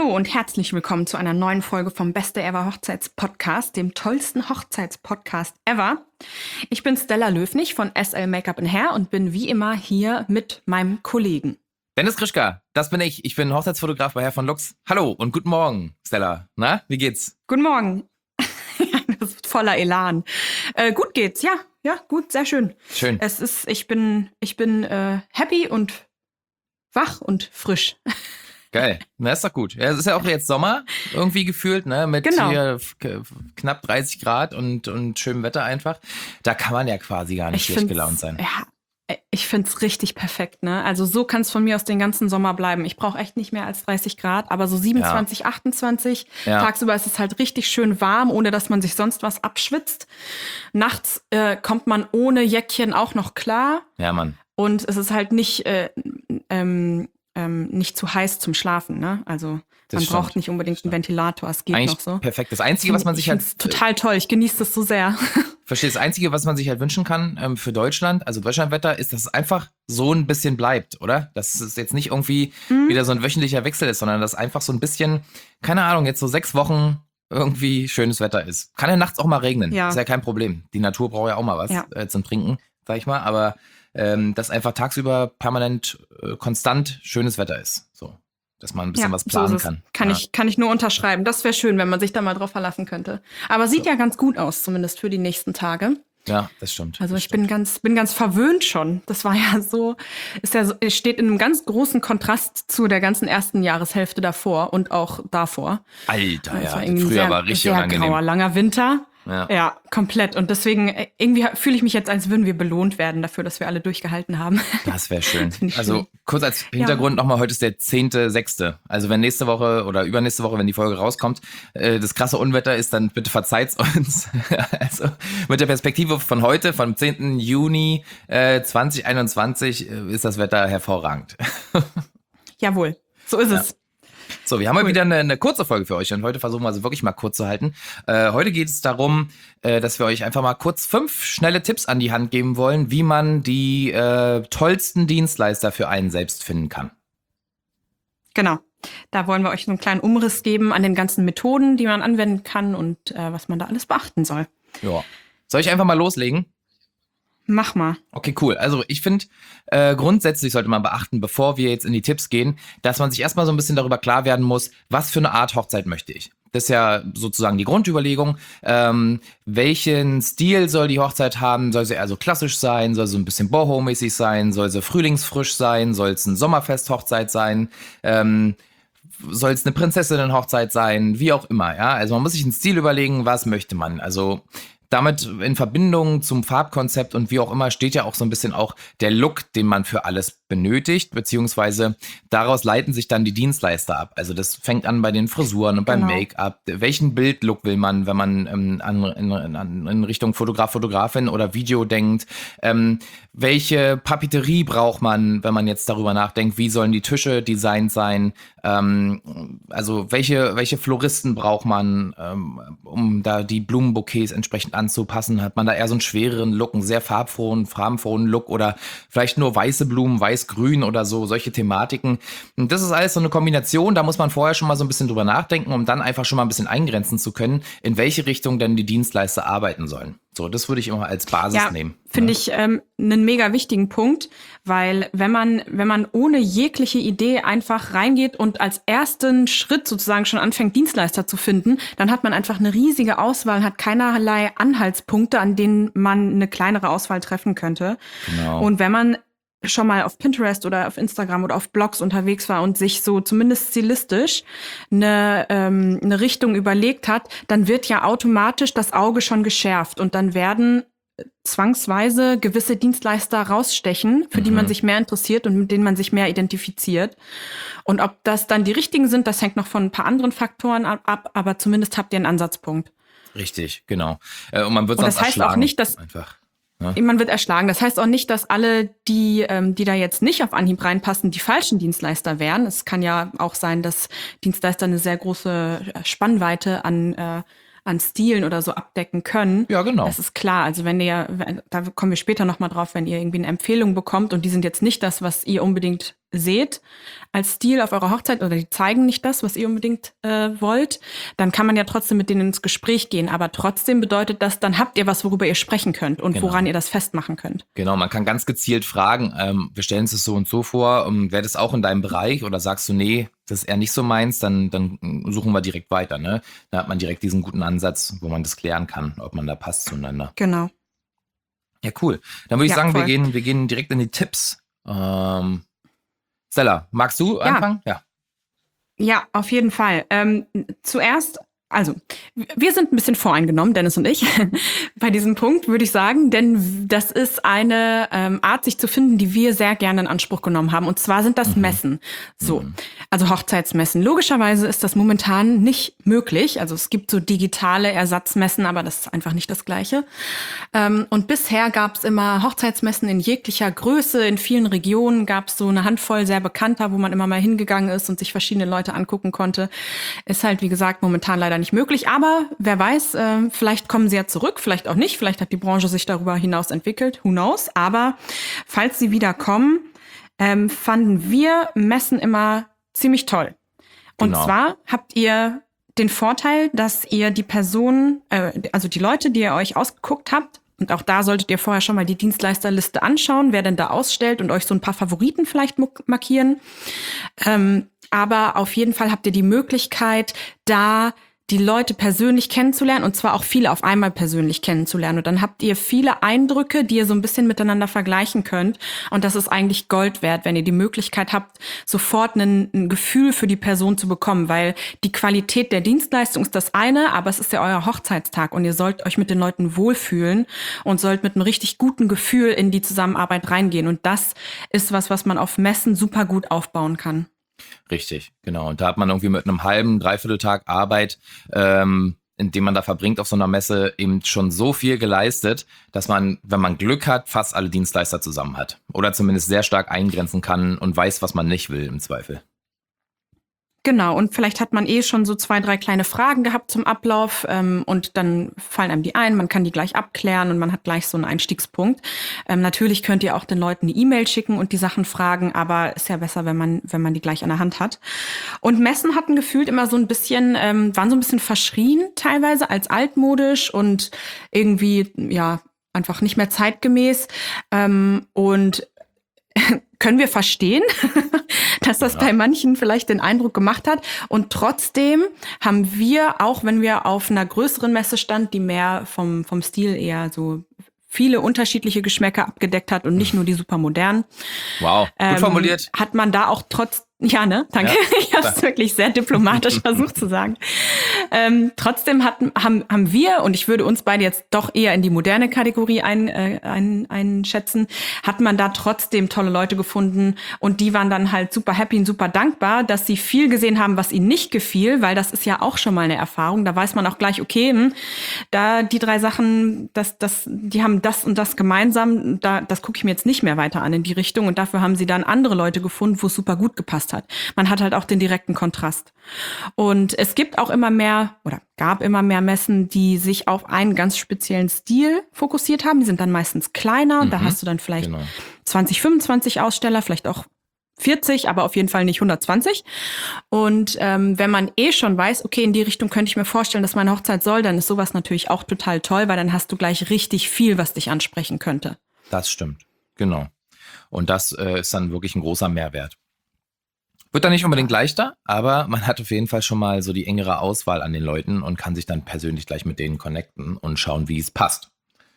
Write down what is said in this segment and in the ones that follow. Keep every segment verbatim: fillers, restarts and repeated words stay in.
Hallo und herzlich willkommen zu einer neuen Folge vom Beste Ever Hochzeitspodcast, dem tollsten Hochzeitspodcast ever. Ich bin Stella Löfnig von S L Make-up and Hair und bin wie immer hier mit meinem Kollegen. Dennis Krischka, das bin ich. Ich bin Hochzeitsfotograf bei Herr von Lux. Hallo und guten Morgen, Stella. Na, wie geht's? Guten Morgen. Das ist voller Elan. Äh, gut geht's, ja. Ja, gut, sehr schön. Schön. Es ist, ich bin, ich bin äh, happy und wach und frisch. Geil. Na, ist doch gut. Ja, es ist ja auch jetzt Sommer irgendwie gefühlt, ne? Mit Genau. hier k- knapp dreißig Grad und, und schönem Wetter einfach. Da kann man ja quasi gar nicht Ich schlecht find's- gelaunt sein. Ja, ich find's richtig perfekt, ne? Also so kann's von mir aus den ganzen Sommer bleiben. Ich brauche echt nicht mehr als dreißig Grad, aber so siebenundzwanzig, achtundzwanzig. Ja. Tagsüber ist es halt richtig schön warm, ohne dass man sich sonst was abschwitzt. Nachts äh, kommt man ohne Jäckchen auch noch klar. Ja, Mann. Und es ist halt nicht, äh, ähm, ähm, nicht zu heiß zum Schlafen, ne? Also Das man stimmt. braucht nicht unbedingt einen Ventilator, es geht Eigentlich noch so. perfekt. Das Einzige, was man sich ich halt find's total toll, ich genieße das so sehr. Verstehe, das Einzige, was man sich halt wünschen kann ähm, für Deutschland, also Deutschlandwetter, ist, dass es einfach so ein bisschen bleibt, oder? Dass es jetzt nicht irgendwie Mhm. wieder so ein wöchentlicher Wechsel ist, sondern dass einfach so ein bisschen, keine Ahnung, jetzt so sechs Wochen irgendwie schönes Wetter ist. Kann ja nachts auch mal regnen, Ja. ist ja kein Problem. Die Natur braucht ja auch mal was Ja. äh, zum Trinken, sag ich mal, aber ähm, dass einfach tagsüber permanent äh, konstant schönes Wetter ist, so. Dass man ein bisschen was planen so ist es. kann. Kann, Ja. ich, kann ich nur unterschreiben. Das wäre schön, wenn man sich da mal drauf verlassen könnte. Aber sieht ja ganz gut aus, zumindest für die nächsten Tage. Ja, das stimmt. Also das ich bin stimmt. ganz, bin ganz verwöhnt schon. Das war ja so, ist ja so, es steht in einem ganz großen Kontrast zu der ganzen ersten Jahreshälfte davor und auch davor. Alter, Es ja, irgendwie früher sehr, war richtig sehr unangenehm. grauer, langer Winter. Ja. Ja, komplett. Und deswegen, äh, irgendwie fühle ich mich jetzt, als würden wir belohnt werden dafür, dass wir alle durchgehalten haben. Das wäre schön. find ich Also schön. kurz als Hintergrund nochmal, heute ist der zehnte sechste Also wenn nächste Woche oder übernächste Woche, wenn die Folge rauskommt, äh, das krasse Unwetter ist, dann bitte verzeiht's uns. Also mit der Perspektive von heute, vom zehnten Juni äh, zwanzig einundzwanzig, äh, ist das Wetter hervorragend. Jawohl, so ist es. So, wir haben heute Cool. wieder eine, eine kurze Folge für euch und heute versuchen wir sie wirklich mal kurz zu halten. Äh, heute geht es darum, äh, dass wir euch einfach mal kurz fünf schnelle Tipps an die Hand geben wollen, wie man die äh, tollsten Dienstleister für einen selbst finden kann. Genau. Da wollen wir euch so einen kleinen Umriss geben an den ganzen Methoden, die man anwenden kann und äh, was man da alles beachten soll. Ja. Soll ich einfach mal loslegen? Mach mal. Okay, cool. Also ich finde, äh, grundsätzlich sollte man beachten, bevor wir jetzt in die Tipps gehen, dass man sich erstmal so ein bisschen darüber klar werden muss, was für eine Art Hochzeit möchte ich. Das ist ja sozusagen die Grundüberlegung. Ähm, welchen Stil soll die Hochzeit haben? Soll sie eher so klassisch sein? Soll sie ein bisschen boho-mäßig sein? Soll sie frühlingsfrisch sein? Soll es eine Sommerfest-Hochzeit sein? Ähm, soll es eine Prinzessinnen-Hochzeit sein? Wie auch immer, ja. Also man muss sich einen Stil überlegen, was möchte man. Also damit in Verbindung zum Farbkonzept und wie auch immer steht ja auch so ein bisschen auch der Look, den man für alles benötigt, beziehungsweise daraus leiten sich dann die Dienstleister ab. Also das fängt an bei den Frisuren und beim Genau. Make-up. Welchen Bildlook will man, wenn man ähm, an, in, in, in Richtung Fotograf, Fotografin oder Video denkt? Ähm, welche Papeterie braucht man, wenn man jetzt darüber nachdenkt, wie sollen die Tische designt sein? Ähm, also welche, welche Floristen braucht man, ähm, um da die Blumenbouquets entsprechend anzupassen? Hat man da eher so einen schwereren Look, einen sehr farbfrohen, farbenfrohen Look oder vielleicht nur weiße Blumen, weiß-grün oder so, solche Thematiken. Und das ist alles so eine Kombination, da muss man vorher schon mal so ein bisschen drüber nachdenken, um dann einfach schon mal ein bisschen eingrenzen zu können, in welche Richtung denn die Dienstleister arbeiten sollen. So, das würde ich immer als Basis Ja, nehmen. finde ich ähm, einen mega wichtigen Punkt, weil wenn man, wenn man ohne jegliche Idee einfach reingeht und als ersten Schritt sozusagen schon anfängt, Dienstleister zu finden, dann hat man einfach eine riesige Auswahl und hat keinerlei Anhaltspunkte, an denen man eine kleinere Auswahl treffen könnte. Genau. Und wenn man schon mal auf Pinterest oder auf Instagram oder auf Blogs unterwegs war und sich so zumindest stilistisch eine, ähm, eine Richtung überlegt hat, dann wird ja automatisch das Auge schon geschärft und dann werden zwangsweise gewisse Dienstleister rausstechen, für die man Mhm. sich mehr interessiert und mit denen man sich mehr identifiziert. Und ob das dann die richtigen sind, das hängt noch von ein paar anderen Faktoren ab, aber zumindest habt ihr einen Ansatzpunkt. Richtig, genau. Äh, Und man wird Und sonst das heißt auch erschlagen, nicht, dass- einfach. Man wird erschlagen. Das heißt auch nicht, dass alle, die, ähm, die da jetzt nicht auf Anhieb reinpassen, die falschen Dienstleister wären. Es kann ja auch sein, dass Dienstleister eine sehr große Spannweite an, äh, an Stilen oder so abdecken können. Ja, genau. Das ist klar. Also wenn ihr, wenn- da kommen wir später nochmal drauf, wenn ihr irgendwie eine Empfehlung bekommt und die sind jetzt nicht das, was ihr unbedingt seht als Stil auf eurer Hochzeit oder die zeigen nicht das, was ihr unbedingt äh, wollt, dann kann man ja trotzdem mit denen ins Gespräch gehen. Aber trotzdem bedeutet das, dann habt ihr was, worüber ihr sprechen könnt und Genau. woran ihr das festmachen könnt. Genau, man kann ganz gezielt fragen, ähm, wir stellen uns das so und so vor, um, wäre das auch in deinem Bereich oder sagst du, nee, das ist eher nicht so meins, dann, dann suchen wir direkt weiter. Ne? Da hat man direkt diesen guten Ansatz, wo man das klären kann, ob man da passt zueinander. Genau. Ja, cool. Dann würde ich Ja, sagen, wir voll. gehen, wir gehen direkt in die Tipps. Ähm, Stella, magst du Ja. anfangen? Ja. Ja, auf jeden Fall. Ähm, zuerst, also, wir sind ein bisschen voreingenommen, Dennis und ich, bei diesem Punkt, würde ich sagen, denn das ist eine ähm, Art, sich zu finden, die wir sehr gerne in Anspruch genommen haben. Und zwar sind das Mhm. Messen. So, Mhm. also Hochzeitsmessen. Logischerweise ist das momentan nicht möglich. Also es gibt so digitale Ersatzmessen, aber das ist einfach nicht das Gleiche. Ähm, und bisher gab es immer Hochzeitsmessen in jeglicher Größe. In vielen Regionen gab es so eine Handvoll sehr bekannter, wo man immer mal hingegangen ist und sich verschiedene Leute angucken konnte. Ist halt, wie gesagt, momentan leider nicht möglich. Aber wer weiß, äh, vielleicht kommen sie ja zurück, vielleicht auch nicht. Vielleicht hat die Branche sich darüber hinaus entwickelt. Who knows? Aber falls sie wieder kommen, ähm, fanden wir Messen immer ziemlich toll. Und Genau. zwar habt ihr den Vorteil, dass ihr die Personen, äh, also die Leute, die ihr euch ausgeguckt habt, und auch da solltet ihr vorher schon mal die Dienstleisterliste anschauen, wer denn da ausstellt und euch so ein paar Favoriten vielleicht markieren. Ähm, aber auf jeden Fall habt ihr die Möglichkeit, da die Leute persönlich kennenzulernen und zwar auch viele auf einmal persönlich kennenzulernen. Und dann habt ihr viele Eindrücke, die ihr so ein bisschen miteinander vergleichen könnt. Und das ist eigentlich Gold wert, wenn ihr die Möglichkeit habt, sofort ein, ein Gefühl für die Person zu bekommen. Weil die Qualität der Dienstleistung ist das eine, aber es ist ja euer Hochzeitstag und ihr sollt euch mit den Leuten wohlfühlen und sollt mit einem richtig guten Gefühl in die Zusammenarbeit reingehen. Und das ist was, was man auf Messen super gut aufbauen kann. Richtig, genau. Und da hat man irgendwie mit einem halben, dreiviertel Tag Arbeit, ähm, in dem man da verbringt auf so einer Messe, eben schon so viel geleistet, dass man, wenn man Glück hat, fast alle Dienstleister zusammen hat. Oder zumindest sehr stark eingrenzen kann und weiß, was man nicht will im Zweifel. Genau, und vielleicht hat man eh schon so zwei, drei kleine Fragen gehabt zum Ablauf ähm, und dann fallen einem die ein, man kann die gleich abklären und man hat gleich so einen Einstiegspunkt. Ähm, natürlich könnt ihr auch den Leuten eine E-Mail schicken und die Sachen fragen, aber ist ja besser, wenn man wenn man die gleich an der Hand hat. Und Messen hatten gefühlt immer so ein bisschen, ähm, waren so ein bisschen verschrien teilweise als altmodisch und irgendwie, ja, einfach nicht mehr zeitgemäß. Ähm, und können wir verstehen, dass das Ja. bei manchen vielleicht den Eindruck gemacht hat. Und trotzdem haben wir, auch wenn wir auf einer größeren Messe stand, die mehr vom, vom Stil eher so viele unterschiedliche Geschmäcker abgedeckt hat und nicht nur die super modernen, Wow, gut ähm, formuliert. hat man da auch trotz ja, ne? Danke. Ja. Ich habe es wirklich sehr diplomatisch versucht zu sagen. Ähm, trotzdem hatten, haben, haben wir, und ich würde uns beide jetzt doch eher in die moderne Kategorie ein, äh, ein, einschätzen, hat man da trotzdem tolle Leute gefunden und die waren dann halt super happy und super dankbar, dass sie viel gesehen haben, was ihnen nicht gefiel, weil das ist ja auch schon mal eine Erfahrung. Da weiß man auch gleich, okay, hm, da die drei Sachen, das, das, die haben das und das gemeinsam, da, das gucke ich mir jetzt nicht mehr weiter an in die Richtung und dafür haben sie dann andere Leute gefunden, wo es super gut gepasst hat. Man hat halt auch den direkten Kontrast. Und es gibt auch immer mehr oder gab immer mehr Messen, die sich auf einen ganz speziellen Stil fokussiert haben. Die sind dann meistens kleiner. Mhm, Da hast du dann vielleicht genau. zwanzig, fünfundzwanzig Aussteller, vielleicht auch vierzig, aber auf jeden Fall nicht hundertzwanzig. Und ähm, wenn man eh schon weiß, okay, in die Richtung könnte ich mir vorstellen, dass meine Hochzeit soll, dann ist sowas natürlich auch total toll, weil dann hast du gleich richtig viel, was dich ansprechen könnte. Das stimmt, genau. Und das äh, ist dann wirklich ein großer Mehrwert. Wird dann nicht unbedingt leichter, aber man hat auf jeden Fall schon mal so die engere Auswahl an den Leuten und kann sich dann persönlich gleich mit denen connecten und schauen, wie es passt.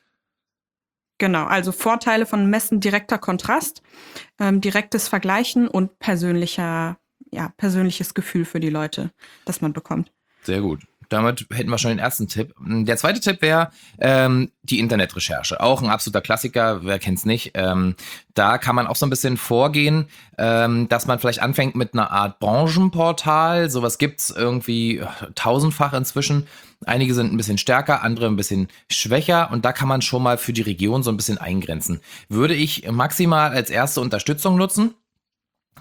Genau, also Vorteile von Messen, direkter Kontrast, ähm, direktes Vergleichen und persönlicher, ja, persönliches Gefühl für die Leute, das man bekommt. Sehr gut. Damit hätten wir schon den ersten Tipp. Der zweite Tipp wäre ähm, die Internetrecherche. Auch ein absoluter Klassiker, wer kennt's nicht. Ähm, da kann man auch so ein bisschen vorgehen, ähm, dass man vielleicht anfängt mit einer Art Branchenportal. Sowas gibt's irgendwie tausendfach inzwischen. Einige sind ein bisschen stärker, andere ein bisschen schwächer. Und da kann man schon mal für die Region so ein bisschen eingrenzen. Würde ich maximal als erste Unterstützung nutzen.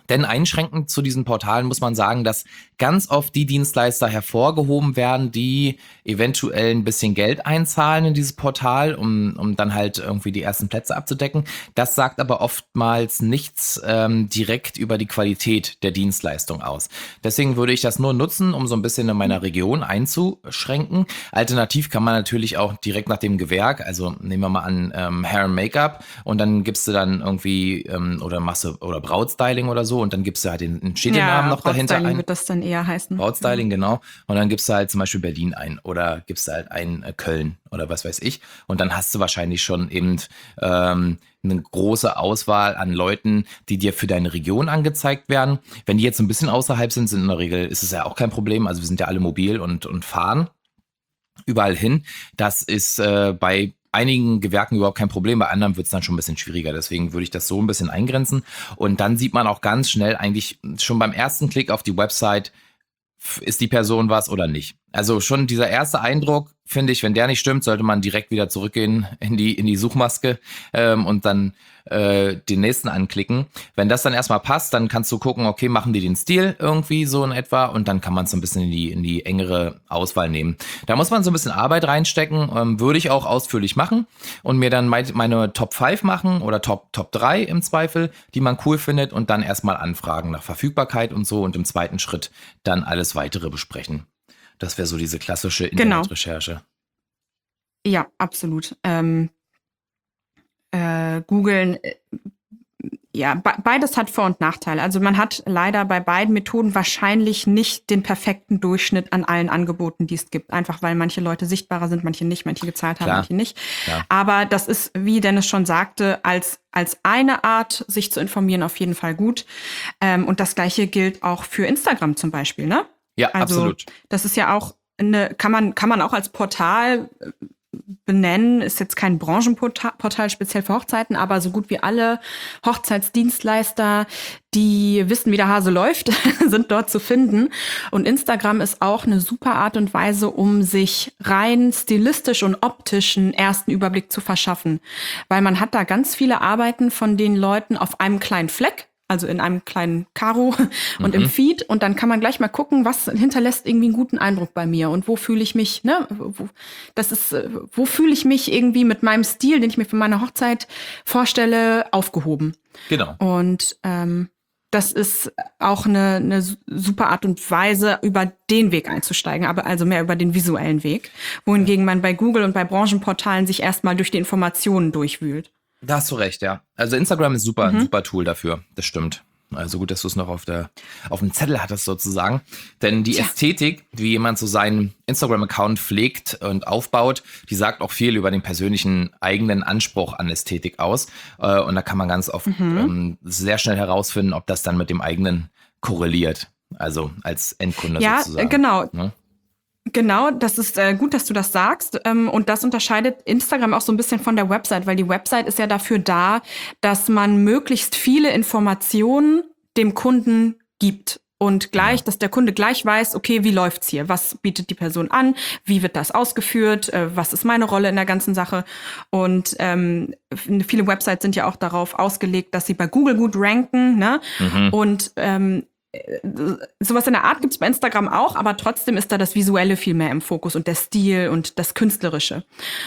Denn einschränkend zu diesen Portalen muss man sagen, dass ganz oft die Dienstleister hervorgehoben werden, die eventuell ein bisschen Geld einzahlen in dieses Portal, um, um dann halt irgendwie die ersten Plätze abzudecken. Das sagt aber oftmals nichts ähm, direkt über die Qualität der Dienstleistung aus. Deswegen würde ich das nur nutzen, um so ein bisschen in meiner Region einzuschränken. Alternativ kann man natürlich auch direkt nach dem Gewerk, also nehmen wir mal an ähm, Hair and Make-up, und dann gibst du dann irgendwie ähm, oder machst du oder Brautstyling oder so, und dann gibst du halt den, den Städtenamen Ja, noch dahinter Brautstyling ein. wird das dann eher heißen. Brautstyling, genau. Und dann gibst du halt zum Beispiel Berlin ein oder gibst du halt ein äh, Köln oder was weiß ich. Und dann hast du wahrscheinlich schon eben ähm, eine große Auswahl an Leuten, die dir für deine Region angezeigt werden. Wenn die jetzt ein bisschen außerhalb sind, sind in der Regel, ist es ja auch kein Problem. Also wir sind ja alle mobil und, und fahren überall hin. Das ist äh, bei einigen Gewerken überhaupt kein Problem, bei anderen wird es dann schon ein bisschen schwieriger. Deswegen würde ich das so ein bisschen eingrenzen. Und dann sieht man auch ganz schnell eigentlich schon beim ersten Klick auf die Website, ist die Person was oder nicht. Also schon dieser erste Eindruck, finde ich, wenn der nicht stimmt, sollte man direkt wieder zurückgehen in die, in die Suchmaske ähm, und dann äh, den nächsten anklicken. Wenn das dann erstmal passt, dann kannst du gucken, okay, machen die den Stil irgendwie so in etwa, und dann kann man es so ein bisschen in die, in die engere Auswahl nehmen. Da muss man so ein bisschen Arbeit reinstecken, ähm, würde ich auch ausführlich machen und mir dann meine, meine Top fünf machen oder Top, Top drei im Zweifel, die man cool findet, und dann erstmal anfragen nach Verfügbarkeit und so und im zweiten Schritt dann alles weitere besprechen. Das wäre so diese klassische Genau. Internetrecherche. Ja, absolut. Ähm, äh, googeln, äh, ja, be beides hat Vor- und Nachteile. Also man hat leider bei beiden Methoden wahrscheinlich nicht den perfekten Durchschnitt an allen Angeboten, die es gibt. Einfach weil manche Leute sichtbarer sind, manche nicht, manche gezahlt haben, Klar. manche nicht. Klar. Aber das ist, wie Dennis schon sagte, als, als eine Art, sich zu informieren, auf jeden Fall gut. Ähm, und das Gleiche gilt auch für Instagram zum Beispiel, ne? Ja, Also, absolut. das ist ja auch eine, kann man, kann man auch als Portal äh, benennen, ist jetzt kein Branchenportal Portal speziell für Hochzeiten, aber so gut wie alle Hochzeitsdienstleister, die wissen, wie der Hase läuft, sind dort zu finden. Und Instagram ist auch eine super Art und Weise, um sich rein stilistisch und optisch einen ersten Überblick zu verschaffen. Weil man hat da ganz viele Arbeiten von den Leuten auf einem kleinen Fleck, also in einem kleinen Karo und Mhm. im Feed. Und dann kann man gleich mal gucken, was hinterlässt irgendwie einen guten Eindruck bei mir und wo fühle ich mich, ne, wo, das ist, äh, wo fühle ich mich irgendwie mit meinem Stil, den ich mir für meine Hochzeit vorstelle, aufgehoben. Genau. Und ähm, das ist auch eine, eine super Art und Weise, über den Weg einzusteigen, aber also mehr über den visuellen Weg. Wohingegen man bei Google und bei Branchenportalen sich erstmal durch die Informationen durchwühlt. Da hast du recht, ja. Also Instagram ist super, Mhm. ein super Tool dafür. Das stimmt. Also gut, dass du es noch auf der auf dem Zettel hattest sozusagen. Denn die Tja. Ästhetik, wie jemand so seinen Instagram-Account pflegt und aufbaut, die sagt auch viel über den persönlichen eigenen Anspruch an Ästhetik aus. Äh, Und da kann man ganz oft Mhm. ähm, sehr schnell herausfinden, ob das dann mit dem eigenen korreliert. Also als Endkunde Ja, sozusagen. äh, genau. Ne? Genau, das ist äh, gut, dass du das sagst. Ähm, und das unterscheidet Instagram auch so ein bisschen von der Website, weil die Website ist ja dafür da, dass man möglichst viele Informationen dem Kunden gibt. Und gleich, dass der Kunde gleich weiß, okay, wie läuft's hier? Was bietet die Person an? Wie wird das ausgeführt? Äh, was ist meine Rolle in der ganzen Sache? Und ähm, viele Websites sind ja auch darauf ausgelegt, dass sie bei Google gut ranken, ne? Mhm. Und ähm, sowas in der Art gibt's bei Instagram auch, aber trotzdem ist da das Visuelle viel mehr im Fokus und der Stil und das Künstlerische.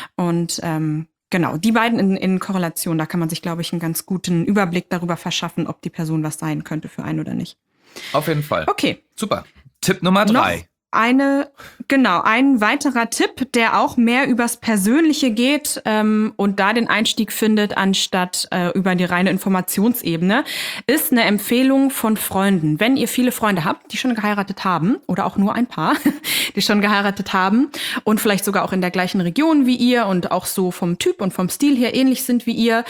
Und ähm, genau, die beiden in, in Korrelation, da kann man sich, glaube ich, einen ganz guten Überblick darüber verschaffen, ob die Person was sein könnte für einen oder nicht. Auf jeden Fall. Okay. Super. Tipp Nummer drei. Noch eine, genau, ein weiterer Tipp, der auch mehr übers Persönliche geht ähm, und da den Einstieg findet, anstatt äh, über die reine Informationsebene, ist eine Empfehlung von Freunden. Wenn ihr viele Freunde habt, die schon geheiratet haben, oder auch nur ein paar, die schon geheiratet haben und vielleicht sogar auch in der gleichen Region wie ihr und auch so vom Typ und vom Stil her ähnlich sind wie ihr,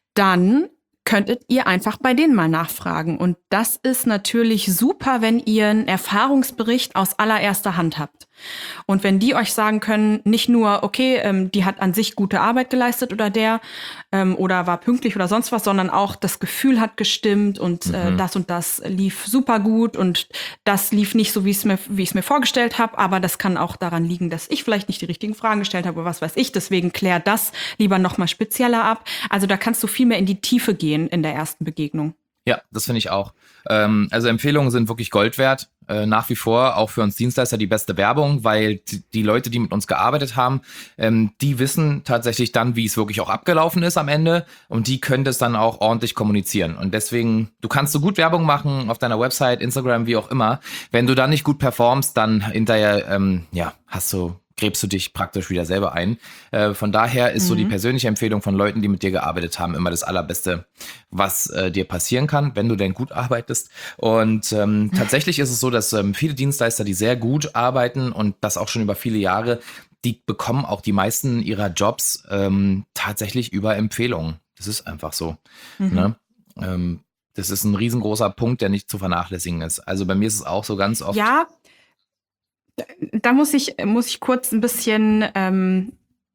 dann könntet ihr einfach bei denen mal nachfragen. Und das ist natürlich super, wenn ihr einen Erfahrungsbericht aus allererster Hand habt. Und wenn die euch sagen können, nicht nur, okay, ähm, die hat an sich gute Arbeit geleistet oder der ähm, oder war pünktlich oder sonst was, sondern auch das Gefühl hat gestimmt und Mhm. äh, das und das lief super gut und das lief nicht so, wie es mir, wie ich es mir vorgestellt habe, aber das kann auch daran liegen, dass ich vielleicht nicht die richtigen Fragen gestellt habe oder was weiß ich. Deswegen klär das lieber noch mal spezieller ab. Also da kannst du viel mehr in die Tiefe gehen in der ersten Begegnung. Ja, das finde ich auch. Ähm, also Empfehlungen sind wirklich Gold wert. Äh, nach wie vor auch für uns Dienstleister die beste Werbung, weil die, die Leute, die mit uns gearbeitet haben, ähm, die wissen tatsächlich dann, wie es wirklich auch abgelaufen ist am Ende und die können das dann auch ordentlich kommunizieren. Und deswegen, du kannst so gut Werbung machen auf deiner Website, Instagram, wie auch immer. Wenn du dann nicht gut performst, dann hinterher, ähm, ja, hast du gräbst du dich praktisch wieder selber ein. Äh, von daher ist mhm. so die persönliche Empfehlung von Leuten, die mit dir gearbeitet haben, immer das Allerbeste, was äh, dir passieren kann, wenn du denn gut arbeitest. Und ähm, tatsächlich ist es so, dass ähm, viele Dienstleister, die sehr gut arbeiten und das auch schon über viele Jahre, die bekommen auch die meisten ihrer Jobs ähm, tatsächlich über Empfehlungen. Das ist einfach so. Mhm. Ne? Ähm, das ist ein riesengroßer Punkt, der nicht zu vernachlässigen ist. Also bei mir ist es auch so ganz oft. Ja, da muss ich, muss ich kurz ein bisschen ähm,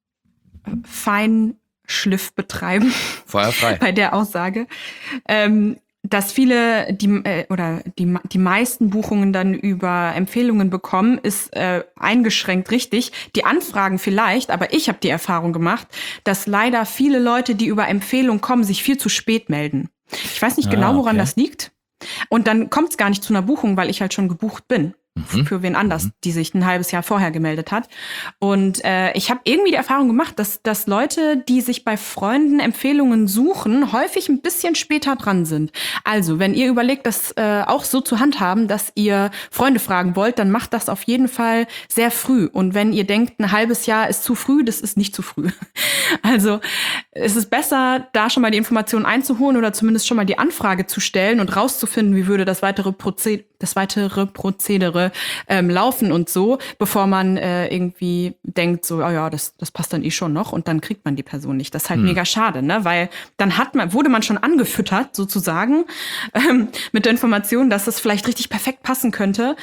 Feinschliff betreiben. Feuerfrei. Bei der Aussage. Ähm, dass viele die äh, oder die die meisten Buchungen dann über Empfehlungen bekommen, ist äh, eingeschränkt richtig. Die Anfragen vielleicht, aber ich habe die Erfahrung gemacht, dass leider viele Leute, die über Empfehlungen kommen, sich viel zu spät melden. Ich weiß nicht ah, genau, woran okay. das liegt. Und dann kommt es gar nicht zu einer Buchung, weil ich halt schon gebucht bin. Mhm. Für wen anders, mhm. die sich ein halbes Jahr vorher gemeldet hat. Und äh, ich habe irgendwie die Erfahrung gemacht, dass, dass Leute, die sich bei Freunden Empfehlungen suchen, häufig ein bisschen später dran sind. Also, wenn ihr überlegt, das äh, auch so zu handhaben, dass ihr Freunde fragen wollt, dann macht das auf jeden Fall sehr früh. Und wenn ihr denkt, ein halbes Jahr ist zu früh, das ist nicht zu früh. Also, es ist besser, da schon mal die Informationen einzuholen oder zumindest schon mal die Anfrage zu stellen und rauszufinden, wie würde das weitere Prozedere, das weitere Prozedere ähm, laufen und so, bevor man äh, irgendwie denkt, so, oh ja, das, das passt dann eh schon noch und dann kriegt man die Person nicht. Das ist halt hm. mega schade, ne? Weil dann hat man, wurde man schon angefüttert, sozusagen, ähm, mit der Information, dass es vielleicht richtig perfekt passen könnte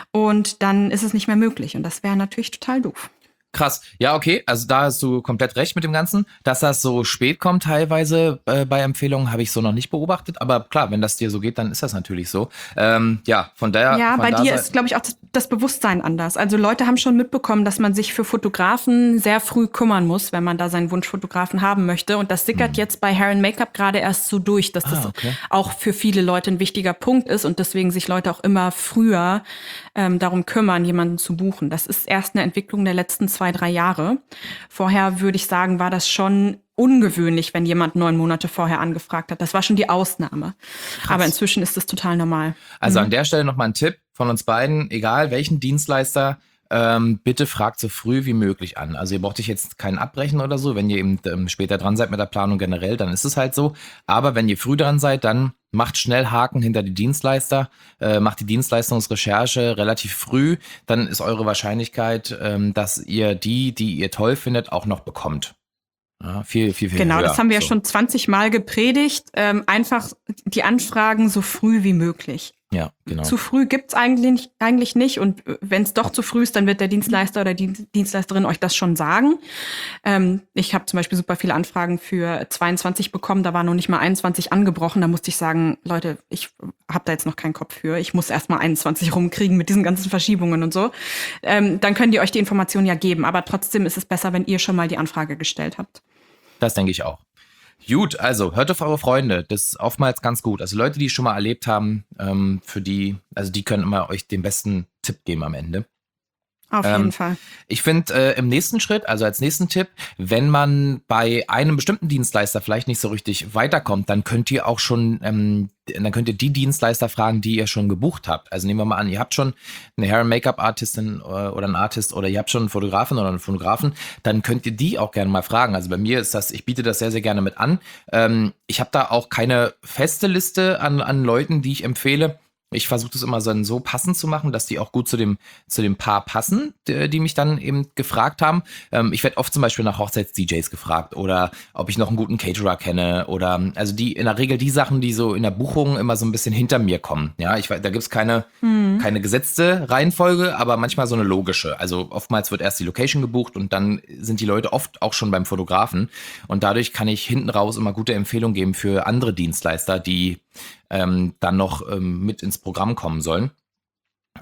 und dann ist es nicht mehr möglich und das wäre natürlich total doof. Krass. Ja, okay. Also da hast du komplett recht mit dem Ganzen. Dass das so spät kommt teilweise äh, bei Empfehlungen, habe ich so noch nicht beobachtet. Aber klar, wenn das dir so geht, dann ist das natürlich so. Ähm, ja, von daher. Ja, von bei da dir ist, glaube ich, auch das, das Bewusstsein anders. Also Leute haben schon mitbekommen, dass man sich für Fotografen sehr früh kümmern muss, wenn man da seinen Wunschfotografen haben möchte. Und das sickert hm. jetzt bei Hair and Make-up gerade erst so durch, dass das ah, okay. auch für viele Leute ein wichtiger Punkt ist und deswegen sich Leute auch immer früher ähm, darum kümmern, jemanden zu buchen. Das ist erst eine Entwicklung der letzten zwei, drei Jahre. Vorher würde ich sagen, war das schon ungewöhnlich, wenn jemand neun Monate vorher angefragt hat. Das war schon die Ausnahme. Krass. Aber inzwischen ist es total normal. Also mhm. an der Stelle nochmal ein Tipp von uns beiden, egal welchen Dienstleister, ähm, bitte fragt so früh wie möglich an. Also ihr braucht euch jetzt keinen abbrechen oder so. Wenn ihr eben ähm, später dran seid mit der Planung generell, dann ist es halt so. Aber wenn ihr früh dran seid, dann macht schnell Haken hinter die Dienstleister, äh, macht die Dienstleistungsrecherche relativ früh, dann ist eure Wahrscheinlichkeit, ähm, dass ihr die, die ihr toll findet, auch noch bekommt. Ja, viel, viel, viel Genau, höher. Das haben wir so. ja schon zwanzig Mal gepredigt. Ähm, einfach die Anfragen so früh wie möglich. Ja, genau. Zu früh gibt's eigentlich, eigentlich nicht. Und wenn es doch zu früh ist, dann wird der Dienstleister oder die Dienstleisterin euch das schon sagen. Ähm, ich habe zum Beispiel super viele Anfragen für zweiundzwanzig bekommen. Da war noch nicht mal einundzwanzig angebrochen. Da musste ich sagen, Leute, ich habe da jetzt noch keinen Kopf für. Ich muss erst mal einundzwanzig rumkriegen mit diesen ganzen Verschiebungen und so. Ähm, dann können die euch die Informationen ja geben. Aber trotzdem ist es besser, wenn ihr schon mal die Anfrage gestellt habt. Das denke ich auch. Gut, also hört auf eure Freunde, das ist oftmals ganz gut. Also Leute, die es schon mal erlebt haben, ähm, für die, also die können immer euch den besten Tipp geben am Ende. Auf jeden ähm, Fall. Ich finde äh, im nächsten Schritt, also als nächsten Tipp, wenn man bei einem bestimmten Dienstleister vielleicht nicht so richtig weiterkommt, dann könnt ihr auch schon, ähm, dann könnt ihr die Dienstleister fragen, die ihr schon gebucht habt. Also nehmen wir mal an, ihr habt schon eine Hair- und Make-up-Artistin oder einen Artist oder ihr habt schon einen Fotografen oder einen Fotografen, dann könnt ihr die auch gerne mal fragen. Also bei mir ist das, ich biete das sehr, sehr gerne mit an. Ähm, ich habe da auch keine feste Liste an, an Leuten, die ich empfehle. Ich versuche das immer so, so passend zu machen, dass die auch gut zu dem, zu dem Paar passen, die, die mich dann eben gefragt haben. Ähm, ich werde oft zum Beispiel nach Hochzeits-D Js gefragt oder ob ich noch einen guten Caterer kenne oder also die in der Regel die Sachen, die so in der Buchung immer so ein bisschen hinter mir kommen. Ja, ich, da gibt's keine, mhm. keine gesetzte Reihenfolge, aber manchmal so eine logische. Also oftmals wird erst die Location gebucht und dann sind die Leute oft auch schon beim Fotografen und dadurch kann ich hinten raus immer gute Empfehlungen geben für andere Dienstleister, die ähm, dann noch ähm, mit ins Programm kommen sollen.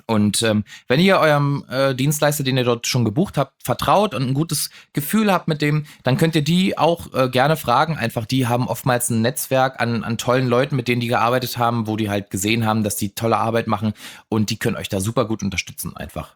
Und ähm, wenn ihr eurem äh, Dienstleister, den ihr dort schon gebucht habt, vertraut und ein gutes Gefühl habt mit dem, dann könnt ihr die auch äh, gerne fragen. Einfach, die haben oftmals ein Netzwerk an, an tollen Leuten, mit denen die gearbeitet haben, wo die halt gesehen haben, dass die tolle Arbeit machen und die können euch da super gut unterstützen einfach.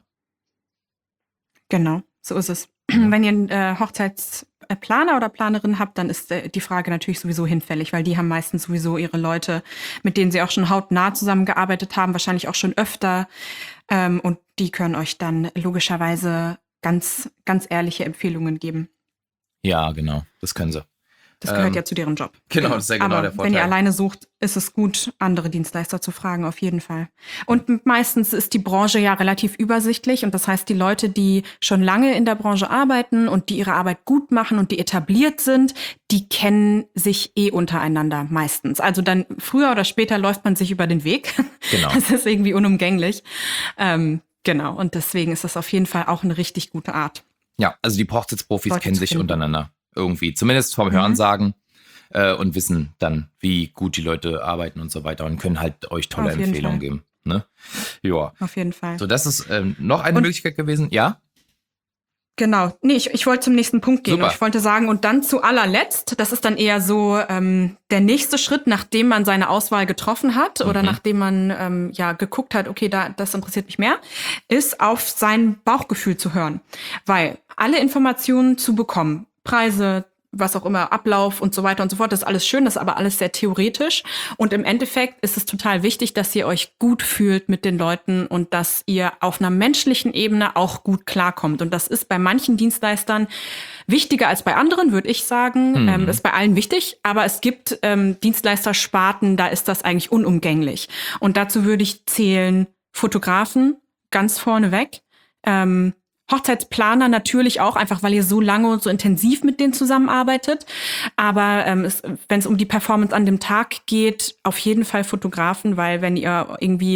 Genau, so ist es. Wenn ihr einen äh, Hochzeitsplaner oder Planerin habt, dann ist äh, die Frage natürlich sowieso hinfällig, weil die haben meistens sowieso ihre Leute, mit denen sie auch schon hautnah zusammengearbeitet haben, wahrscheinlich auch schon öfter. Ähm, und die können euch dann logischerweise ganz, ganz ehrliche Empfehlungen geben. Ja, genau, das können sie. Das gehört Ähm, ja zu deren Job. Genau, das ist ja genau Aber der Vorteil. wenn ihr alleine sucht, ist es gut, andere Dienstleister zu fragen, auf jeden Fall. Und meistens ist die Branche ja relativ übersichtlich. Und das heißt, die Leute, die schon lange in der Branche arbeiten und die ihre Arbeit gut machen und die etabliert sind, die kennen sich eh untereinander meistens. Also dann früher oder später läuft man sich über den Weg. Genau. Das ist irgendwie unumgänglich. Ähm, genau. Und deswegen ist das auf jeden Fall auch eine richtig gute Art. Ja, also die Hochzeitsprofis Leute kennen zu sich finden. untereinander irgendwie, zumindest vom Hörensagen äh, und wissen dann, wie gut die Leute arbeiten und so weiter und können halt euch tolle Auf jeden Empfehlungen Fall. geben. Ne? Ja, Auf jeden Fall. so das ist ähm, noch eine Und- Möglichkeit gewesen. Ja, Genau. Nee, ich, ich wollte zum nächsten Punkt gehen. Super. Und ich wollte sagen, und dann zu allerletzt, das ist dann eher so ähm, der nächste Schritt, nachdem man seine Auswahl getroffen hat oder Mhm. nachdem man ähm, ja geguckt hat, okay, da das interessiert mich mehr, ist auf sein Bauchgefühl zu hören. Weil alle Informationen zu bekommen, Preise, was auch immer, Ablauf und so weiter und so fort, das ist alles schön, das ist aber alles sehr theoretisch. Und im Endeffekt ist es total wichtig, dass ihr euch gut fühlt mit den Leuten und dass ihr auf einer menschlichen Ebene auch gut klarkommt. Und das ist bei manchen Dienstleistern wichtiger als bei anderen, würde ich sagen. Mhm. Ähm, ist bei allen wichtig, aber es gibt ähm, Dienstleistersparten, da ist das eigentlich unumgänglich. Und dazu würde ich zählen Fotografen ganz vorneweg. Ähm, Hochzeitsplaner natürlich auch, einfach weil ihr so lange und so intensiv mit denen zusammenarbeitet. Aber ähm, es, wenn es um die Performance an dem Tag geht, auf jeden Fall Fotografen, weil wenn ihr irgendwie,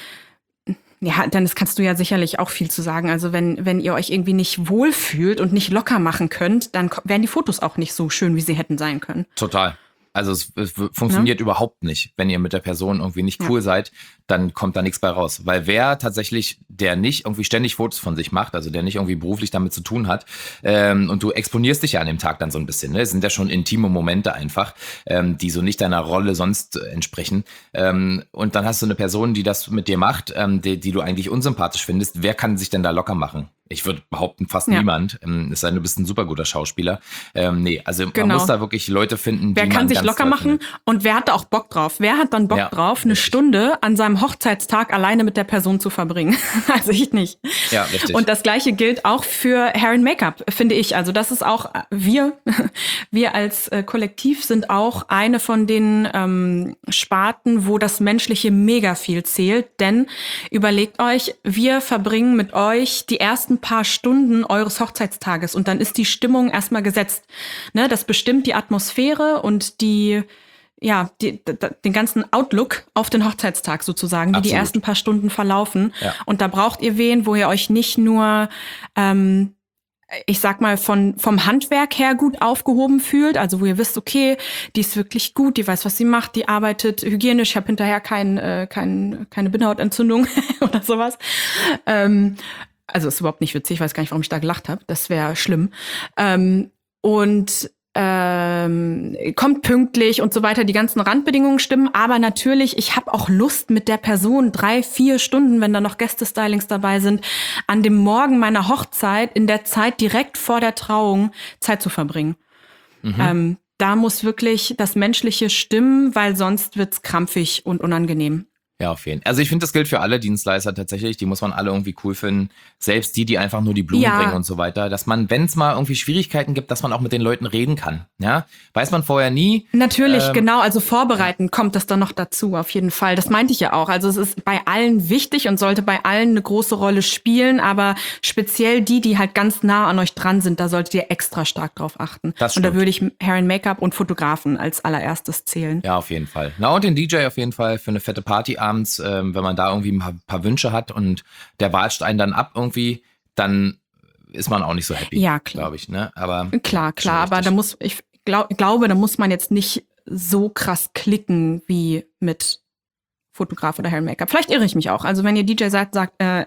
ja, dann das kannst du ja sicherlich auch viel zu sagen. Also wenn, wenn ihr euch irgendwie nicht wohlfühlt und nicht locker machen könnt, dann ko- wären die Fotos auch nicht so schön, wie sie hätten sein können. total. Also es, es w- funktioniert überhaupt nicht, wenn ihr mit der Person irgendwie nicht cool seid, dann kommt da nichts bei raus. Weil wer tatsächlich, der nicht irgendwie ständig Fotos von sich macht, also der nicht irgendwie beruflich damit zu tun hat, ähm, und du exponierst dich ja an dem Tag dann so ein bisschen, ne? Es sind ja schon intime Momente einfach, ähm, die so nicht deiner Rolle sonst äh, entsprechen. Ähm, und dann hast du eine Person, die das mit dir macht, ähm, die, die du eigentlich unsympathisch findest. Wer kann sich denn da locker machen? Ich würde behaupten, fast Ja. niemand. Ähm, es sei denn, du bist ein super guter Schauspieler. Ähm, nee, also man Genau. muss da wirklich Leute finden, Wer die kann man sich ganz locker toll machen findet. und wer hat da auch Bock drauf? Wer hat dann Bock Ja, drauf, eine richtig. Stunde an seinem Hochzeitstag alleine mit der Person zu verbringen? Also ich nicht. Ja, richtig. Und das Gleiche gilt auch für Hair and Make-up, finde ich. Also das ist auch, äh, wir, wir als äh, Kollektiv sind auch eine von den ähm, Sparten, wo das Menschliche mega viel zählt. Denn überlegt euch, wir verbringen mit euch die ersten paar Stunden eures Hochzeitstages und dann ist die Stimmung erstmal gesetzt. Ne, das bestimmt die Atmosphäre und die ja, die, d- d- den ganzen Outlook auf den Hochzeitstag sozusagen, wie die Absolut. ersten paar Stunden verlaufen. Ja. Und da braucht ihr wen, wo ihr euch nicht nur, ähm, ich sag mal, von vom Handwerk her gut aufgehoben fühlt, also wo ihr wisst, okay, die ist wirklich gut, die weiß, was sie macht, die arbeitet hygienisch, ich habe hinterher kein, äh, kein, keine Bindehautentzündung oder sowas. Ähm, also ist überhaupt nicht witzig, ich weiß gar nicht, warum ich da gelacht habe. Das wäre schlimm. Ähm, und ähm, kommt pünktlich und so weiter, die ganzen Randbedingungen stimmen, aber natürlich, ich habe auch Lust mit der Person drei, vier Stunden, wenn da noch Gästestylings dabei sind, an dem Morgen meiner Hochzeit, in der Zeit direkt vor der Trauung, Zeit zu verbringen. Ähm, da muss wirklich das Menschliche stimmen, weil sonst wird's krampfig und unangenehm. Ja, auf jeden Fall. Also ich finde, das gilt für alle Dienstleister tatsächlich. Die muss man alle irgendwie cool finden. Selbst die, die einfach nur die Blumen Ja. bringen und so weiter. Dass man, wenn es mal irgendwie Schwierigkeiten gibt, dass man auch mit den Leuten reden kann. Ja, weiß man vorher nie. Natürlich, Ähm, genau. Also vorbereiten kommt das dann noch dazu, auf jeden Fall. Das meinte ich ja auch. Also es ist bei allen wichtig und sollte bei allen eine große Rolle spielen, aber speziell die, die halt ganz nah an euch dran sind, da solltet ihr extra stark drauf achten. Das und da stimmt. würde ich Hair and Make-up und Fotografen als allererstes zählen. Ja, auf jeden Fall. Na, und den D J auf jeden Fall für eine fette Party abends, ähm, wenn man da irgendwie ein paar, paar Wünsche hat und der watscht einen dann ab irgendwie, dann ist man auch nicht so happy, Ja, klar. glaube ich. Ne? Aber Klar, klar, schon aber richtig. da muss, ich glaub, glaube, da muss man jetzt nicht so krass klicken wie mit Fotograf oder Hair-Maker. Vielleicht irre ich mich auch. Also wenn ihr D J seid, sagt, äh,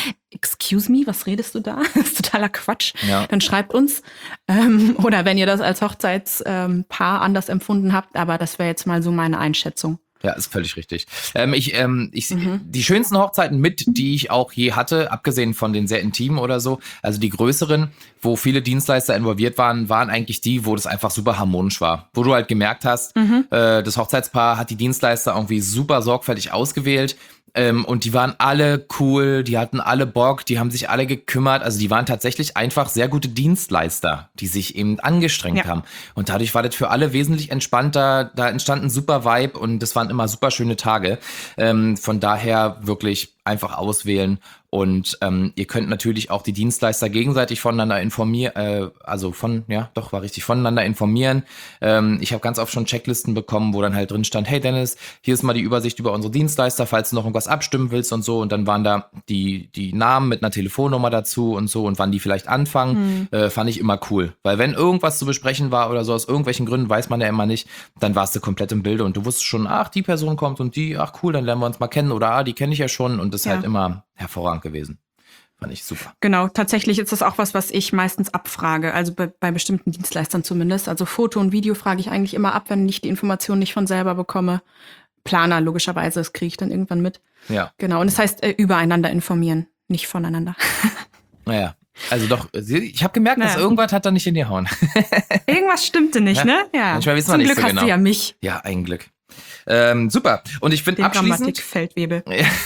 excuse me, was redest du da? Das ist totaler Quatsch. Ja. Dann schreibt uns. Ähm, oder wenn ihr das als Hochzeitspaar ähm, anders empfunden habt. Aber das wäre jetzt mal so meine Einschätzung. Ja, ist völlig richtig. Ähm, ich, ähm, ich, mhm. Die schönsten Hochzeiten mit, die ich auch je hatte, abgesehen von den sehr intimen oder so, also die größeren, wo viele Dienstleister involviert waren, waren eigentlich die, wo das einfach super harmonisch war. Wo du halt gemerkt hast, mhm. äh, das Hochzeitspaar hat die Dienstleister irgendwie super sorgfältig ausgewählt. Ähm, und die waren alle cool, die hatten alle Bock, die haben sich alle gekümmert. Also die waren tatsächlich einfach sehr gute Dienstleister, die sich eben angestrengt ja. haben. Und dadurch war das für alle wesentlich entspannter. Da entstand ein super Vibe und das waren immer super schöne Tage. Ähm, von daher wirklich einfach auswählen. Und ähm, ihr könnt natürlich auch die Dienstleister gegenseitig voneinander informieren, äh, also von, ja, doch, war richtig, voneinander informieren. Ähm, ich habe ganz oft schon Checklisten bekommen, wo dann halt drin stand, hey Dennis, hier ist mal die Übersicht über unsere Dienstleister, falls du noch irgendwas abstimmen willst und so. Und dann waren da die, die Namen mit einer Telefonnummer dazu und so und wann die vielleicht anfangen. Mhm. Äh, fand ich immer cool. Weil wenn irgendwas zu besprechen war oder so, aus irgendwelchen Gründen, weiß man ja immer nicht, dann warst du komplett im Bilde und du wusstest schon, ach, die Person kommt und die, ach cool, dann lernen wir uns mal kennen oder ah, die kenne ich ja schon und das ist ja. halt immer hervorragend gewesen. Fand ich super. Genau, tatsächlich ist das auch was, was ich meistens abfrage, also bei, bei bestimmten Dienstleistern zumindest. Also Foto und Video frage ich eigentlich immer ab, wenn ich die Informationen nicht von selber bekomme. Planer, logischerweise, das kriege ich dann irgendwann mit. Ja. Genau, und das heißt, äh, übereinander informieren, nicht voneinander. Naja, also doch, ich habe gemerkt, naja. dass irgendwas hat da nicht in dir hauen. Irgendwas stimmte nicht, ja. ne? Ja. Manchmal wissen wir Zum nicht Glück so hast genau. du ja mich. Ja, ein Glück. Ähm, super. Und ich finde abschließend... Grammatik-Feldwebel.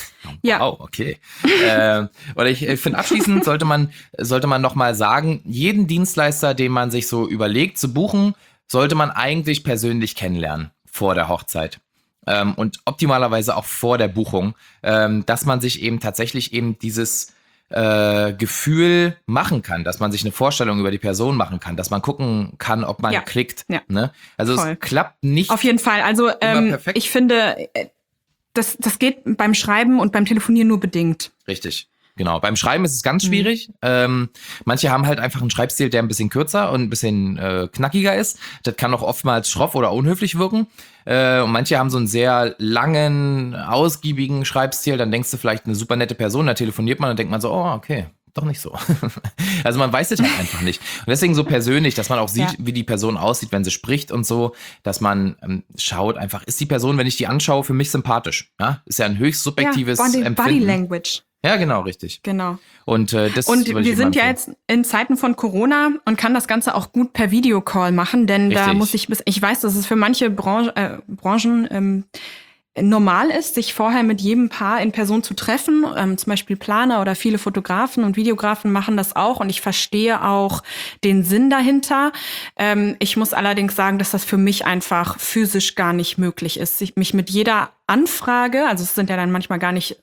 Ja. Wow, okay. äh, oder ich, ich finde abschließend sollte man, sollte man noch mal sagen, jeden Dienstleister, den man sich so überlegt zu buchen, sollte man eigentlich persönlich kennenlernen vor der Hochzeit. Ähm, und optimalerweise auch vor der Buchung, ähm, dass man sich eben tatsächlich eben dieses äh, Gefühl machen kann, dass man sich eine Vorstellung über die Person machen kann, dass man gucken kann, ob man ja. klickt. Ja. Ne? Also Voll. Es klappt nicht. Auf jeden Fall. Also ähm, ich finde, das, das geht beim Schreiben und beim Telefonieren nur bedingt. Richtig. Genau, beim Schreiben ist es ganz schwierig. Mhm. Ähm, manche haben halt einfach einen Schreibstil, der ein bisschen kürzer und ein bisschen äh, knackiger ist. Das kann auch oftmals schroff oder unhöflich wirken. Äh, und manche haben so einen sehr langen, ausgiebigen Schreibstil. Dann denkst du vielleicht eine super nette Person, da telefoniert man, dann denkt man so, oh, okay, doch nicht so. Also man weiß es halt einfach nicht. Und deswegen so persönlich, dass man auch sieht, ja. wie die Person aussieht, wenn sie spricht und so, dass man ähm, schaut einfach, ist die Person, wenn ich die anschaue, für mich sympathisch? Ja? Ist ja ein höchst subjektives ja, Body, Empfinden. Body Language. Ja, genau, richtig. Genau. Und äh, das Und wir sind ja jetzt in Zeiten von Corona und kann das Ganze auch gut per Videocall machen, denn richtig. Da muss ich bis, ich weiß, dass es für manche Branche, äh, Branchen ähm, normal ist, sich vorher mit jedem Paar in Person zu treffen. Ähm, zum Beispiel Planer oder viele Fotografen und Videografen machen das auch und ich verstehe auch den Sinn dahinter. Ähm, ich muss allerdings sagen, dass das für mich einfach physisch gar nicht möglich ist. Ich, mich mit jeder Anfrage, also es sind ja dann manchmal gar nicht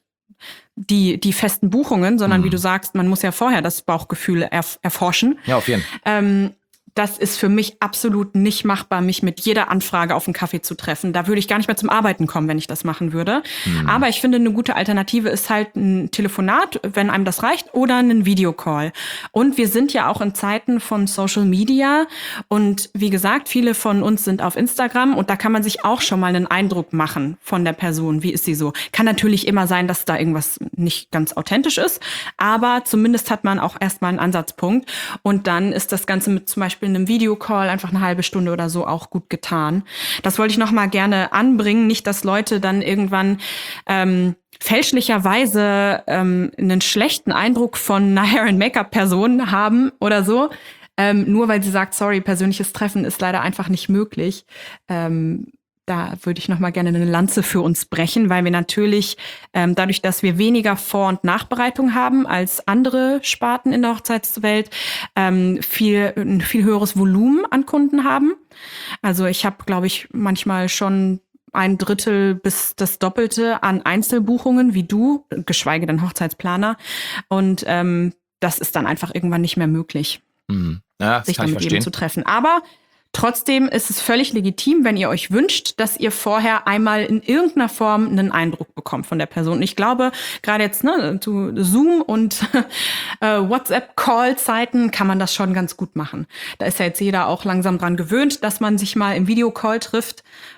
die die festen Buchungen, sondern mhm. wie du sagst, man muss ja vorher das Bauchgefühl erf- erforschen. Ja, auf jeden Fall. Ähm, das ist für mich absolut nicht machbar, mich mit jeder Anfrage auf einen Kaffee zu treffen. Da würde ich gar nicht mehr zum Arbeiten kommen, wenn ich das machen würde. Mhm. Aber ich finde, eine gute Alternative ist halt ein Telefonat, wenn einem das reicht, oder ein Videocall. Und wir sind ja auch in Zeiten von Social Media. Und wie gesagt, viele von uns sind auf Instagram. Und da kann man sich auch schon mal einen Eindruck machen von der Person. Wie ist sie so? Kann natürlich immer sein, dass da irgendwas nicht ganz authentisch ist. Aber zumindest hat man auch erstmal einen Ansatzpunkt. Und dann ist das Ganze mit zum Beispiel in einem Videocall einfach eine halbe Stunde oder so auch gut getan. Das wollte ich noch mal gerne anbringen. Nicht, dass Leute dann irgendwann ähm, fälschlicherweise ähm, einen schlechten Eindruck von einer Hair-and-Make-up-Person haben oder so. Ähm, nur weil sie sagt, sorry, persönliches Treffen ist leider einfach nicht möglich. Ähm, Da würde ich noch mal gerne eine Lanze für uns brechen, weil wir natürlich ähm, dadurch, dass wir weniger Vor- und Nachbereitung haben als andere Sparten in der Hochzeitswelt, ähm, viel ein viel höheres Volumen an Kunden haben. Also ich habe, glaube ich, manchmal schon ein Drittel bis das Doppelte an Einzelbuchungen wie du, geschweige denn Hochzeitsplaner. Und ähm, das ist dann einfach irgendwann nicht mehr möglich, mhm. ja, das sich kann damit ich eben zu treffen. Aber trotzdem ist es völlig legitim, wenn ihr euch wünscht, dass ihr vorher einmal in irgendeiner Form einen Eindruck bekommt von der Person. Und ich glaube, gerade jetzt ne, zu Zoom und äh, WhatsApp-Call-Zeiten kann man das schon ganz gut machen. Da ist ja jetzt jeder auch langsam dran gewöhnt, dass man sich mal im Videocall trifft.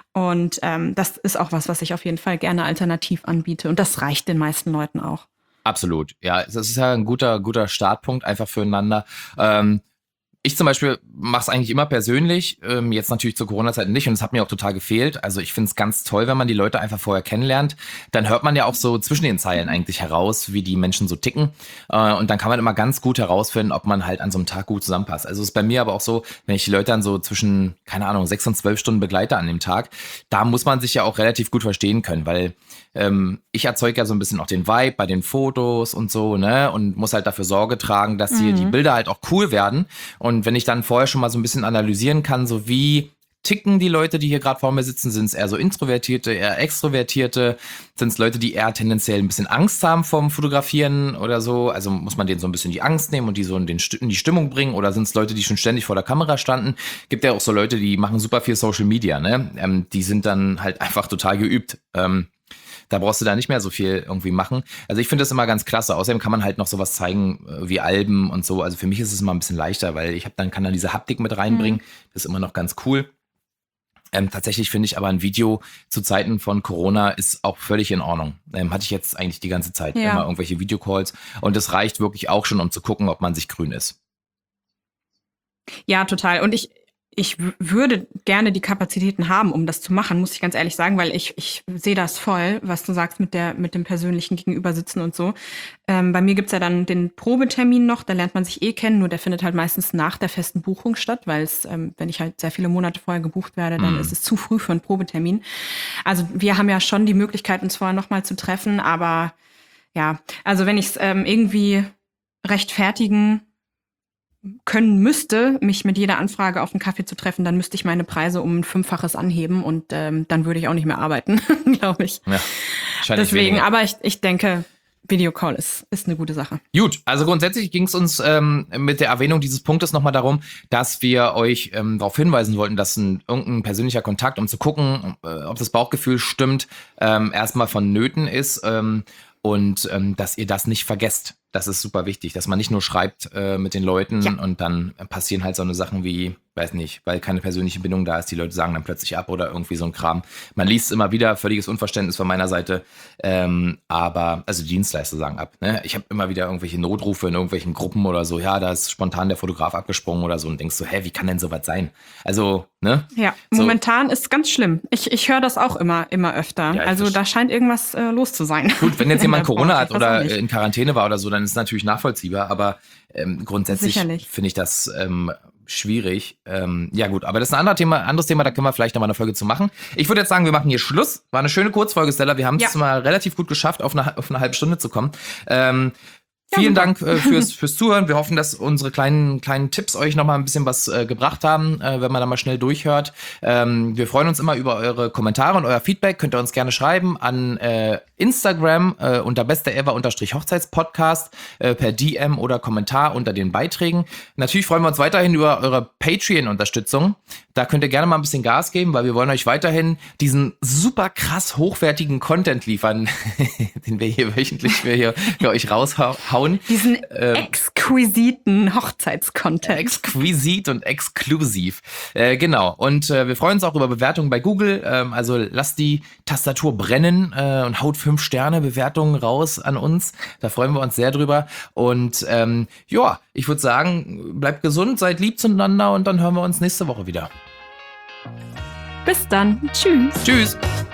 Und ähm, das ist auch was, was ich auf jeden Fall gerne alternativ anbiete. Und das reicht den meisten Leuten auch. Absolut, ja, das ist ja ein guter, guter Startpunkt einfach füreinander. Ähm, Ich zum Beispiel mache es eigentlich immer persönlich, ähm, jetzt natürlich zur Corona-Zeit nicht und es hat mir auch total gefehlt. Also ich finde es ganz toll, wenn man die Leute einfach vorher kennenlernt. Dann hört man ja auch so zwischen den Zeilen eigentlich heraus, wie die Menschen so ticken. Äh, und dann kann man immer ganz gut herausfinden, ob man halt an so einem Tag gut zusammenpasst. Also es ist bei mir aber auch so, wenn ich die Leute dann so zwischen, keine Ahnung, sechs und zwölf Stunden begleite an dem Tag, da muss man sich ja auch relativ gut verstehen können, weil ähm, ich erzeuge ja so ein bisschen auch den Vibe bei den Fotos und so, ne? Und muss halt dafür Sorge tragen, dass hier Mhm. die Bilder halt auch cool werden. Und wenn ich dann vorher schon mal so ein bisschen analysieren kann, so wie ticken die Leute, die hier gerade vor mir sitzen, sind es eher so Introvertierte, eher Extrovertierte, sind es Leute, die eher tendenziell ein bisschen Angst haben vom Fotografieren oder so, also muss man denen so ein bisschen die Angst nehmen und die so in, den, in die Stimmung bringen, oder sind es Leute, die schon ständig vor der Kamera standen? Gibt ja auch so Leute, die machen super viel Social Media, ne? Ähm, die sind dann halt einfach total geübt. Ähm, Da brauchst du da nicht mehr so viel irgendwie machen. Also ich finde das immer ganz klasse. Außerdem kann man halt noch sowas zeigen äh, wie Alben und so. Also für mich ist es immer ein bisschen leichter, weil ich habe dann kann dann diese Haptik mit reinbringen. Mhm. Das ist immer noch ganz cool. Ähm, tatsächlich finde ich aber ein Video zu Zeiten von Corona ist auch völlig in Ordnung. Ähm, hatte ich jetzt eigentlich die ganze Zeit Ja. immer irgendwelche Videocalls. Und das reicht wirklich auch schon, um zu gucken, ob man sich grün ist. Ja, total. Und ich, ich w- würde gerne die Kapazitäten haben, um das zu machen, muss ich ganz ehrlich sagen, weil ich, ich sehe das voll, was du sagst mit der, mit dem persönlichen Gegenübersitzen und so. Ähm, bei mir gibt's ja dann den Probetermin noch, da lernt man sich eh kennen, nur der findet halt meistens nach der festen Buchung statt, weil es, ähm, wenn ich halt sehr viele Monate vorher gebucht werde, dann Mhm. ist es zu früh für einen Probetermin. Also wir haben ja schon die Möglichkeit, uns vorher nochmal zu treffen, aber ja, also wenn ich es ähm, irgendwie rechtfertigen können müsste, mich mit jeder Anfrage auf einen Kaffee zu treffen, dann müsste ich meine Preise um ein Fünffaches anheben und ähm, dann würde ich auch nicht mehr arbeiten, glaube ich. Ja, wahrscheinlich Deswegen, weniger. aber ich, ich denke, Videocall ist, ist eine gute Sache. Gut, also grundsätzlich ging es uns ähm, mit der Erwähnung dieses Punktes nochmal darum, dass wir euch ähm, darauf hinweisen wollten, dass ein, irgendein persönlicher Kontakt, um zu gucken, äh, ob das Bauchgefühl stimmt, ähm, erstmal vonnöten ist ähm, und ähm, dass ihr das nicht vergesst. Das ist super wichtig, dass man nicht nur schreibt äh, mit den Leuten Ja. und dann passieren halt so eine Sachen wie, weiß nicht, weil keine persönliche Bindung da ist, die Leute sagen dann plötzlich ab oder irgendwie so ein Kram. Man liest es immer wieder, völliges Unverständnis von meiner Seite, ähm, aber, also die Dienstleister sagen ab. Ne? Ich habe immer wieder irgendwelche Notrufe in irgendwelchen Gruppen oder so, ja, da ist spontan der Fotograf abgesprungen oder so und denkst so, hä, wie kann denn sowas sein? Also, ne? Ja, So. momentan ist ganz schlimm. Ich, ich höre das auch immer, immer öfter. Ja, ich also verste- da scheint irgendwas äh, los zu sein. Gut, wenn jetzt In jemand der Corona Branche, hat ich weiß auch oder nicht. in Quarantäne war oder so, dann ist es natürlich nachvollziehbar, aber ähm, grundsätzlich Sicherlich. finde ich das ähm, schwierig. Ähm, ja gut, aber das ist ein anderes Thema, anderes Thema, da können wir vielleicht noch mal eine Folge zu machen. Ich würde jetzt sagen, wir machen hier Schluss. War eine schöne Kurzfolge, Stella. Wir haben es Ja. mal relativ gut geschafft, auf eine, auf eine halbe Stunde zu kommen. Ähm, Ja, Vielen super. Dank äh, fürs, fürs Zuhören. Wir hoffen, dass unsere kleinen, kleinen Tipps euch noch mal ein bisschen was äh, gebracht haben, äh, wenn man da mal schnell durchhört. Ähm, wir freuen uns immer über eure Kommentare und euer Feedback. Könnt ihr uns gerne schreiben an äh, Instagram äh, unter besteever-hochzeitspodcast äh, per D M oder Kommentar unter den Beiträgen. Natürlich freuen wir uns weiterhin über eure Patreon-Unterstützung. Da könnt ihr gerne mal ein bisschen Gas geben, weil wir wollen euch weiterhin diesen super krass hochwertigen Content liefern, den wir hier wöchentlich für, hier für euch raushauen. Diesen Ähm, exquisiten Hochzeitscontent. Exquisit und exklusiv. Äh, genau. Und äh, wir freuen uns auch über Bewertungen bei Google. Ähm, also lasst die Tastatur brennen äh, und haut fünf Sterne Bewertungen raus an uns. Da freuen wir uns sehr drüber. Und ähm, ja, ich würde sagen, bleibt gesund, seid lieb zueinander und dann hören wir uns nächste Woche wieder. Bis dann. Tschüss. Tschüss.